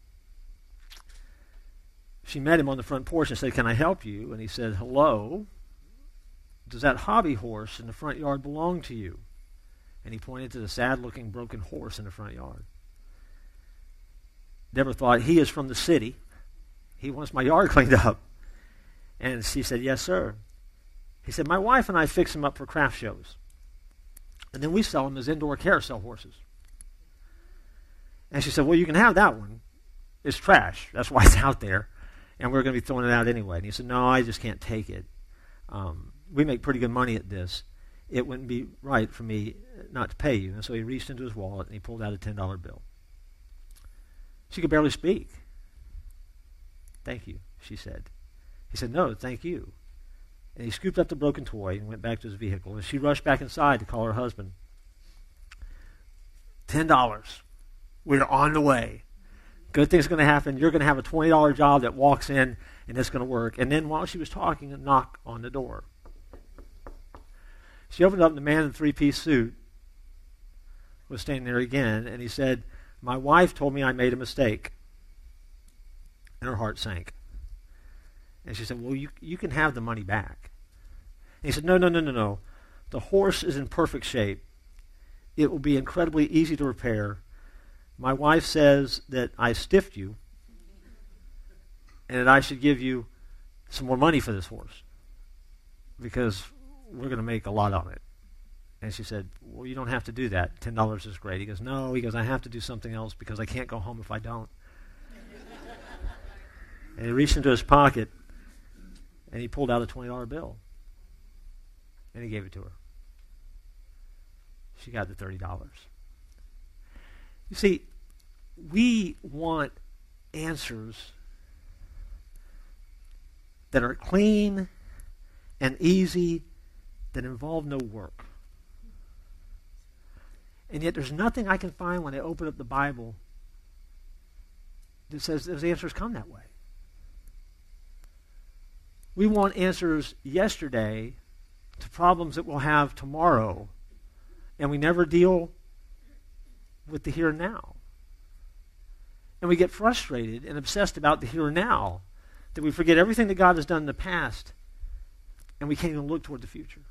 She met him on the front porch and said, can I help you? And he said, hello. Does that hobby horse in the front yard belong to you? And he pointed to the sad-looking broken horse in the front yard. Deborah thought, he is from the city. He wants my yard cleaned up. And she said, yes, sir. He said, my wife and I fix him up for craft shows. And then we sell him as indoor carousel horses. And she said, well, you can have that one. It's trash. That's why it's out there. And we're going to be throwing it out anyway. And he said, no, I just can't take it. Um, we make pretty good money at this. It wouldn't be right for me not to pay you. And so he reached into his wallet and he pulled out a ten dollar bill. She could barely speak. Thank you, she said. He said, no, thank you. And he scooped up the broken toy and went back to his vehicle. And she rushed back inside to call her husband. ten dollars. We're on the way. Good thing's going to happen. You're going to have a twenty dollar job that walks in, and it's going to work. And then while she was talking, a knock on the door. She opened up, and the man in the three-piece suit was standing there again, and he said, My wife told me I made a mistake. And her heart sank. And she said, well, you, you can have the money back. And he said, no, no, no, no, no. The horse is in perfect shape. It will be incredibly easy to repair. My wife says that I stiffed you and that I should give you some more money for this horse because we're going to make a lot on it. And she said, well, you don't have to do that. ten dollars is great. He goes, no. He goes, I have to do something else because I can't go home if I don't. And he reached into his pocket and he pulled out a twenty dollar bill. And he gave it to her. She got the thirty dollars. You see, we want answers that are clean and easy, that involve no work. And yet there's nothing I can find when I open up the Bible that says those answers come that way. We want answers yesterday to problems that we'll have tomorrow, and we never deal with the here and now. And we get frustrated and obsessed about the here and now that we forget everything that God has done in the past, and we can't even look toward the future.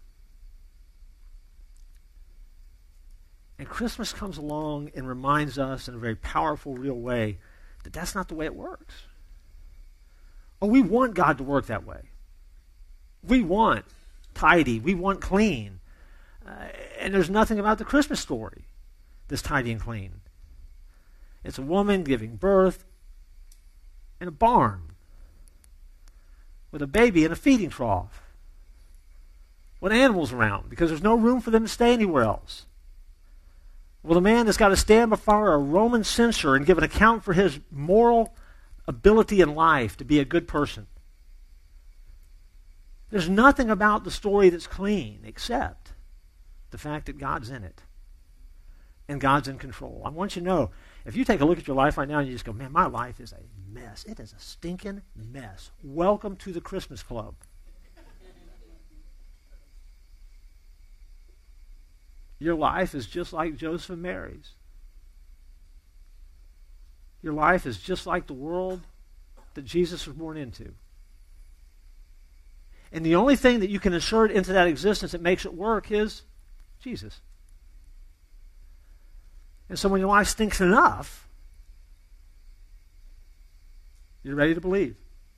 And Christmas comes along and reminds us in a very powerful, real way that that's not the way it works. Oh, we want God to work that way. We want tidy. We want clean. Uh, and there's nothing about the Christmas story that's tidy and clean. It's a woman giving birth in a barn with a baby in a feeding trough with animals around because there's no room for them to stay anywhere else. Well, the man has got to stand before a Roman censor and give an account for his moral ability in life to be a good person. There's nothing about the story that's clean except the fact that God's in it and God's in control. I want you to know, if you take a look at your life right now and you just go, man, my life is a mess. It is a stinking mess. Welcome to the Christmas Club. Your life is just like Joseph and Mary's. Your life is just like the world that Jesus was born into. And the only thing that you can insert into that existence that makes it work is Jesus. And so when your life stinks enough, you're ready to believe.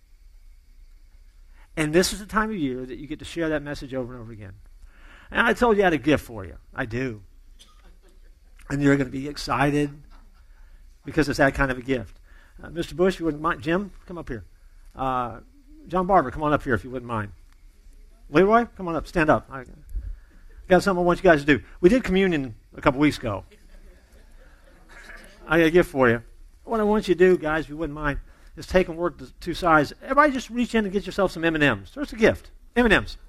And this is the time of year that you get to share that message over and over again. And I told you I had a gift for you. I do. And you're going to be excited because it's that kind of a gift. Uh, Mister Bush, you wouldn't mind. Jim, come up here. Uh, John Barber, come on up here if you wouldn't mind. Leroy, come on up. Stand up. I got something I want you guys to do. We did communion a couple weeks ago. I got a gift for you. What I want you to do, guys, if you wouldn't mind, is take and work the two sides. Everybody just reach in and get yourself some M and M's. There's a gift. M and M's.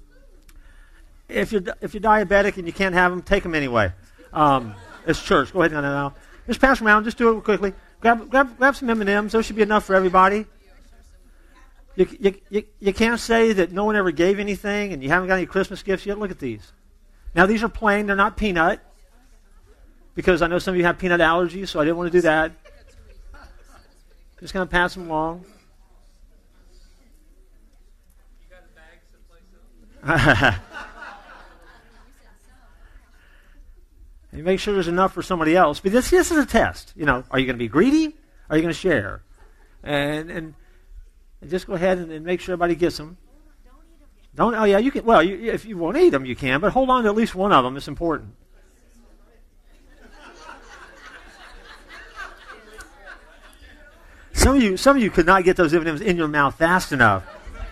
If you're, if you're diabetic and you can't have them, take them anyway. Um, it's church. Go ahead and now. Just pass them around. Just do it quickly. Grab, grab, grab some M and M's. Those should be enough for everybody. You, you, you, you can't say that no one ever gave anything and you haven't got any Christmas gifts yet. Look at these. Now, these are plain. They're not peanut because I know some of you have peanut allergies, so I didn't want to do that. Just going to pass them along. And make sure there's enough for somebody else. But this, this is a test. You know, are you going to be greedy? Are you going to share? And and, and just go ahead and, and make sure everybody gets them. Don't. Oh yeah, you can. Well, you, if you won't eat them, you can. But hold on to at least one of them. It's important. Some of you, some of you could not get those M and M's in your mouth fast enough.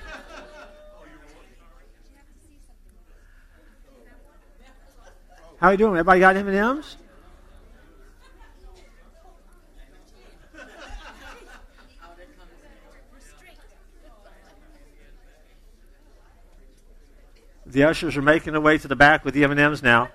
How are you doing? Everybody got M and M's? The ushers are making their way to the back with the M and M's now.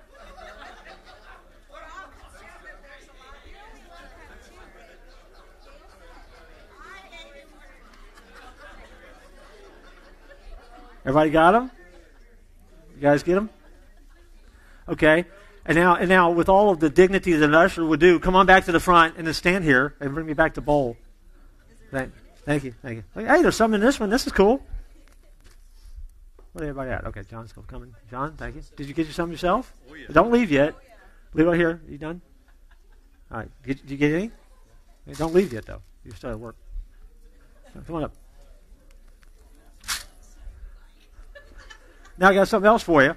Everybody got them? You guys get them? Okay. And now, and now, with all of the dignity that an usher would do, come on back to the front and then stand here and bring me back the bowl. Thank, thank you, thank you. Hey, there's something in this one. This is cool. Where's everybody at? Okay, John's still coming. John, thank you. Did you get you something yourself? Oh, yeah. Don't leave yet. Leave right here. You done? All right. Did, did you get any? Hey, don't leave yet, though. You're still at work. Come on up. Now I got something else for you.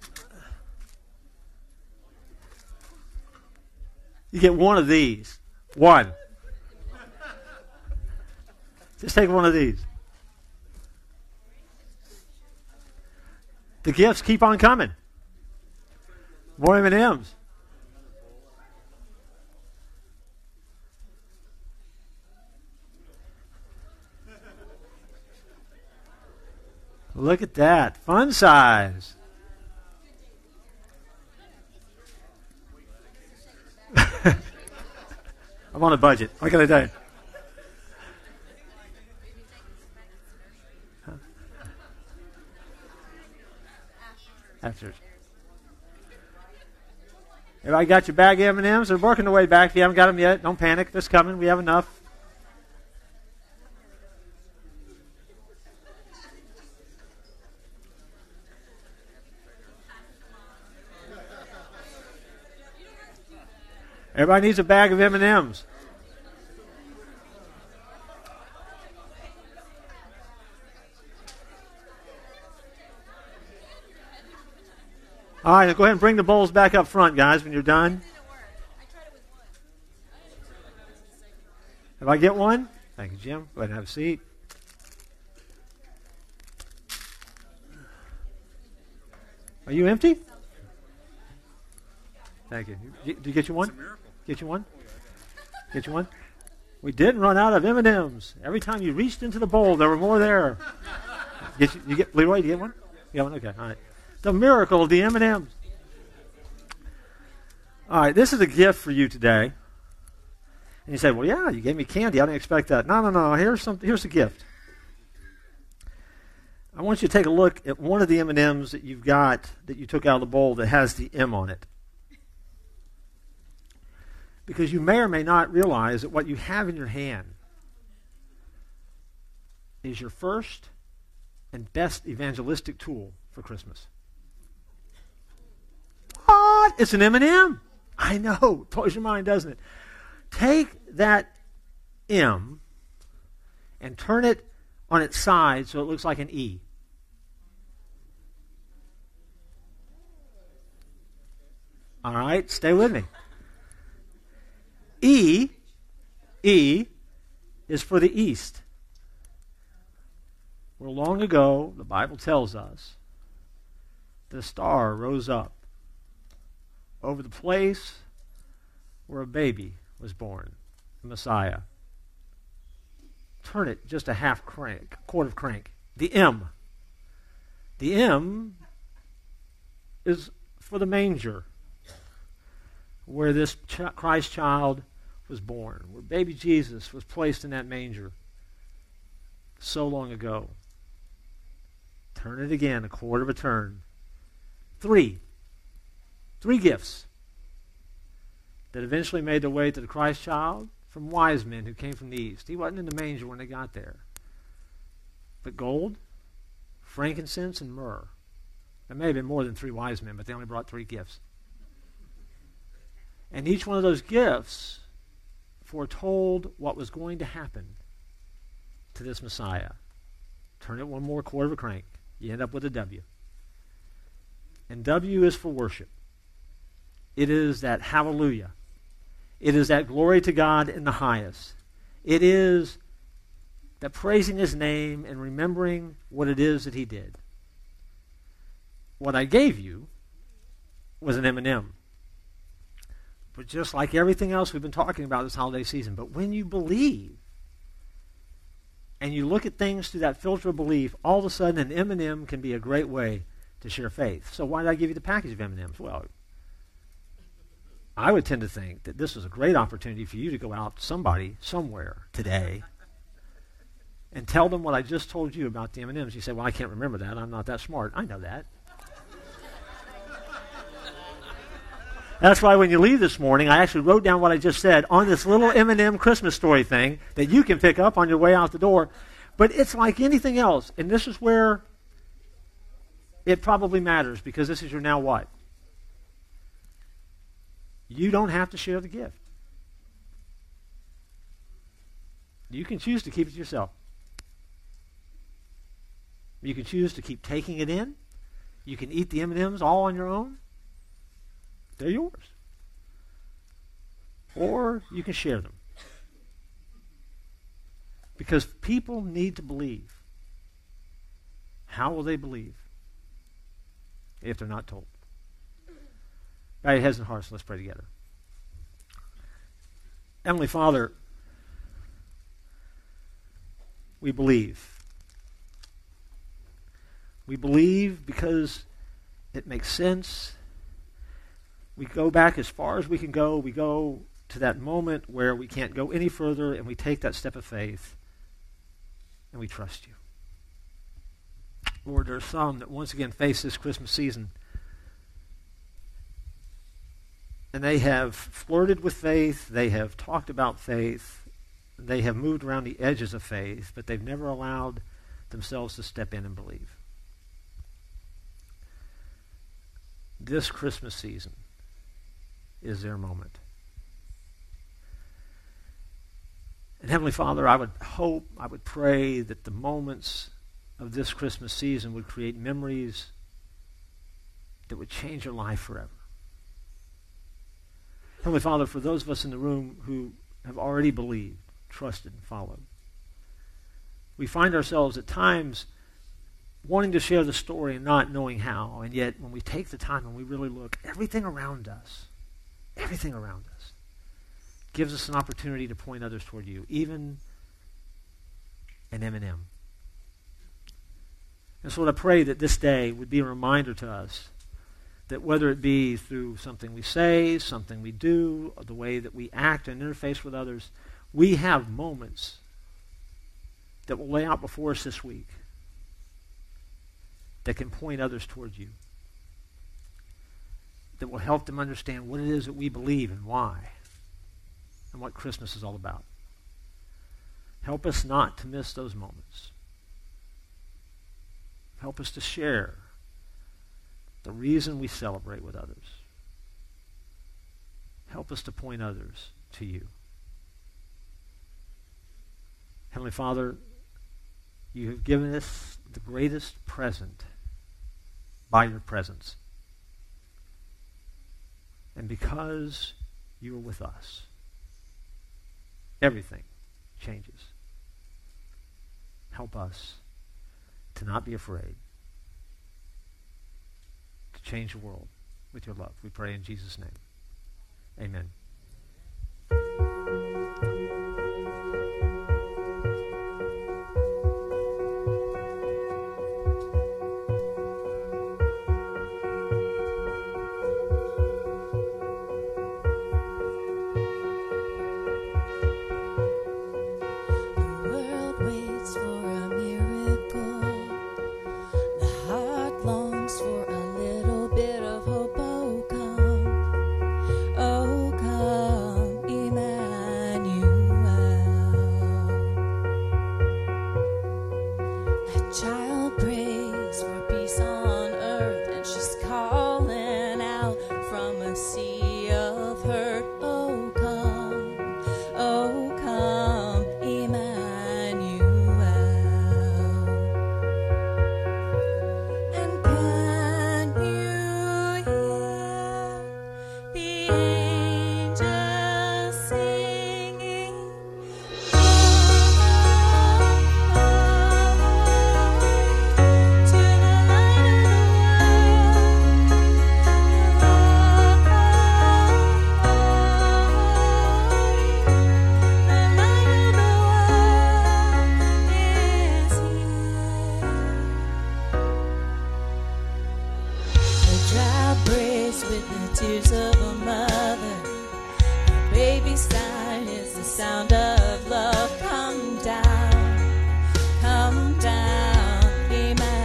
You get one of these. One. Just take one of these. The gifts keep on coming. More M and M's. Look at that. Fun size. I'm on a budget. What can I tell you? Huh? After. Everybody got your bag of M and M's? They're working their way back. If you haven't got them yet, don't panic. They're coming. We have enough. Everybody needs a bag of M and M's. All right, go ahead and bring the bowls back up front, guys, when you're done. If I get one? Thank you, Jim. Go ahead and have a seat. Are you empty? Thank you. Did you get you one? Get you one? Get you one? We didn't run out of M and M's. Every time you reached into the bowl, there were more there. Get you, you get Leroy? Do you get one? You got one? Okay. All right. The miracle of the M and M's. All right. This is a gift for you today. And you say, "Well, yeah, you gave me candy. I didn't expect that." No, no, no. Here's some. Here's a gift. I want you to take a look at one of the M and M's that you've got that you took out of the bowl that has the M on it. Because you may or may not realize that what you have in your hand is your first and best evangelistic tool for Christmas. What? It's an M and M. I know. It blows your mind, doesn't it? Take that M and turn it on its side so it looks like an E. All right? Stay with me. E, E is for the east. Where long ago, the Bible tells us, the star rose up over the place where a baby was born, the Messiah. Turn it just a half crank, a quarter of crank. The M. The M is for the manger, where this ch- Christ child was born, where baby Jesus was placed in that manger so long ago. Turn it again, a quarter of a turn. Three. Three gifts that eventually made their way to the Christ child from wise men who came from the east. He wasn't in the manger when they got there. But gold, frankincense, and myrrh. There may have been more than three wise men, but they only brought three gifts. And each one of those gifts foretold what was going to happen to this Messiah. Turn it one more quarter of a crank. You end up with a W. And W is for worship. It is that hallelujah. It is that glory to God in the highest. It is that praising His name and remembering what it is that He did. What I gave you was an M and M. But just like everything else we've been talking about this holiday season, but when you believe and you look at things through that filter of belief, all of a sudden an M and M can be a great way to share faith. So why did I give you the package of M and M's? Well, I would tend to think that this was a great opportunity for you to go out to somebody somewhere today and tell them what I just told you about the M and M's. You say, well, I can't remember that. I'm not that smart. I know that. That's why when you leave this morning, I actually wrote down what I just said on this little M and M Christmas story thing that you can pick up on your way out the door. But it's like anything else, and this is where it probably matters, because this is your now what? You don't have to share the gift. You can choose to keep it to yourself. You can choose to keep taking it in. You can eat the M and M's all on your own. They're yours. Or you can share them. Because people need to believe. How will they believe if they're not told? Bow your heads and hearts, let's pray together. Heavenly Father, we believe. We believe because it makes sense. We go back as far as we can go. We go to that moment where we can't go any further, and we take that step of faith, and we trust you. Lord, there are some that once again face this Christmas season, and they have flirted with faith, they have talked about faith, they have moved around the edges of faith, but they've never allowed themselves to step in and believe. This Christmas season is their moment. And Heavenly Father, I would hope, I would pray that the moments of this Christmas season would create memories that would change your life forever. Heavenly Father, for those of us in the room who have already believed, trusted, and followed, we find ourselves at times wanting to share the story and not knowing how. And yet, when we take the time and we really look, everything around us, everything around us, gives us an opportunity to point others toward you, even an M and M. And so I pray that this day would be a reminder to us that whether it be through something we say, something we do, or the way that we act and interface with others, we have moments that will lay out before us this week that can point others towards you, that will help them understand what it is that we believe and why, and what Christmas is all about. Help us not to miss those moments. Help us to share the reason we celebrate with others. Help us to point others to you. Heavenly Father, you have given us the greatest present by your presence. And because you are with us, everything changes. Help us to not be afraid, to change the world with your love. We pray in Jesus' name. Amen.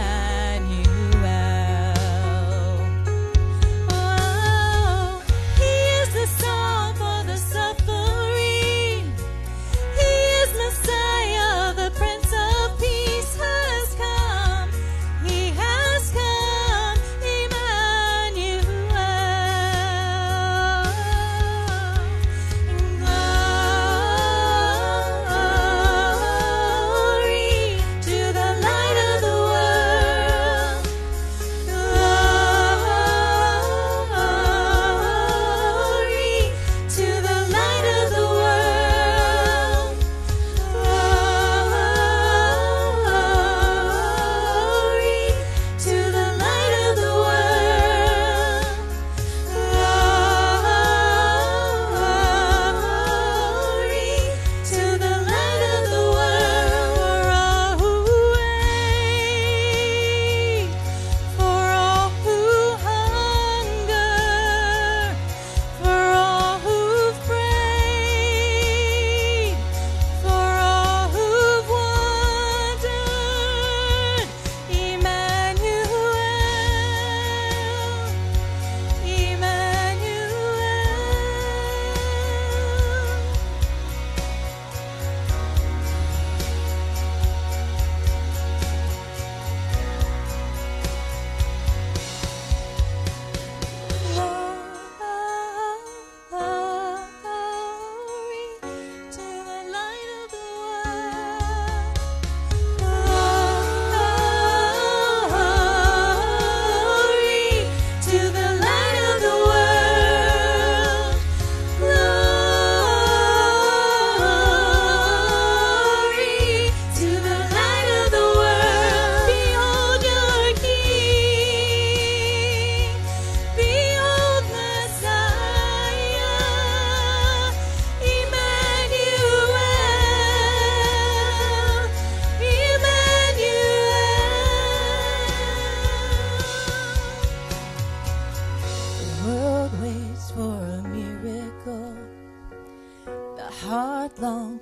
He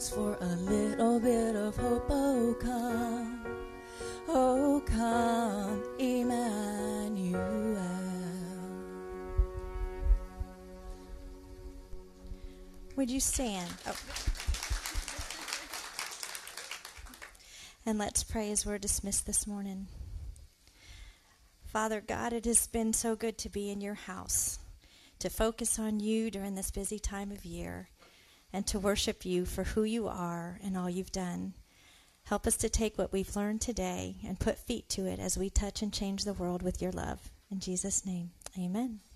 waits for a little bit of hope. Oh, come, oh, come, Emmanuel. Would you stand? Oh. And let's pray as we're dismissed this morning. Father God, it has been so good to be in your house, to focus on you during this busy time of year, and to worship you for who you are and all you've done. Help us to take what we've learned today and put feet to it as we touch and change the world with your love. In Jesus' name, amen.